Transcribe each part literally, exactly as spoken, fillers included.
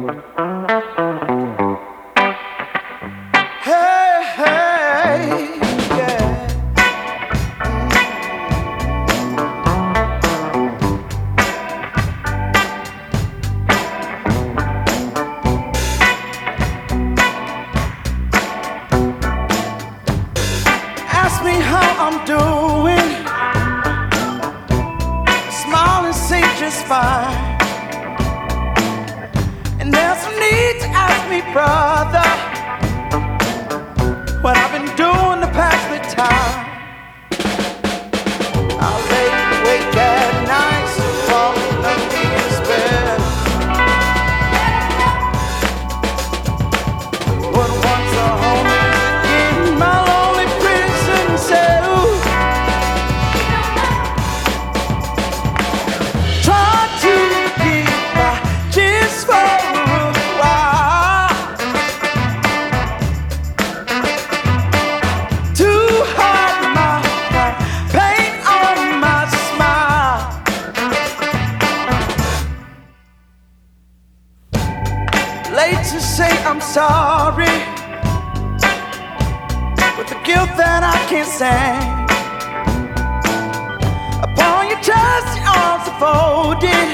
Hey, hey, yeah. Ask me how I'm doing. Smile and say just fine. And there's no need to ask me, brother, what I've been doing to pass the time. I'll lay awake at night, so falling under your spell. But once a home in my lonely prison cell, try to get by just for a while. To hide my pain on my smile. Late to say I'm sorry, with the guilt that I can't stand. Upon your chest, your arms are folded,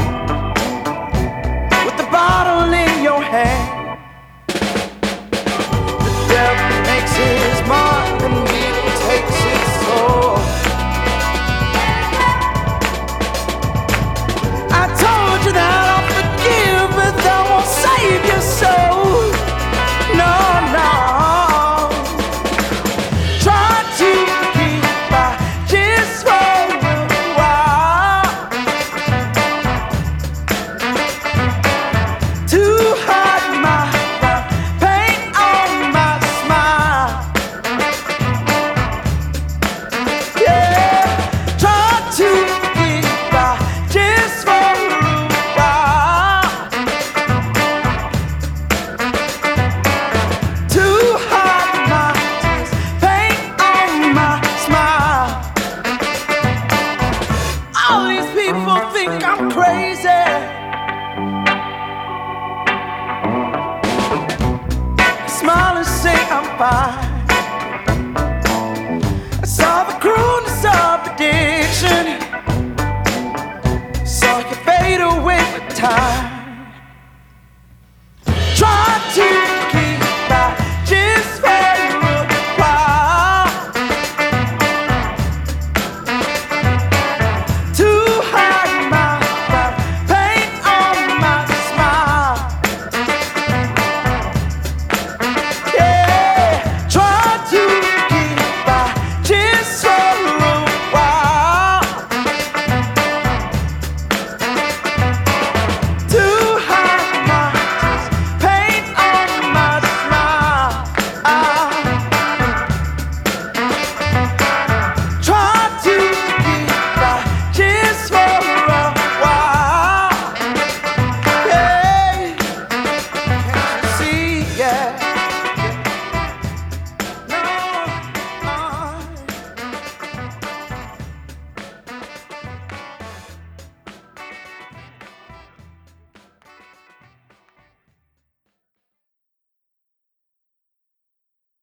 with the bottle in your hand. The devil makes his mark and evil takes its soul. I told you that I'll forgive, but that won't save your soul. No, no. Try to keep by just for a while. To hide my pain on my smile. Yeah, try to keep by just for a while. To hide my tears, pain on my smile. All these people think I'm crazy. Smile and say I'm fine.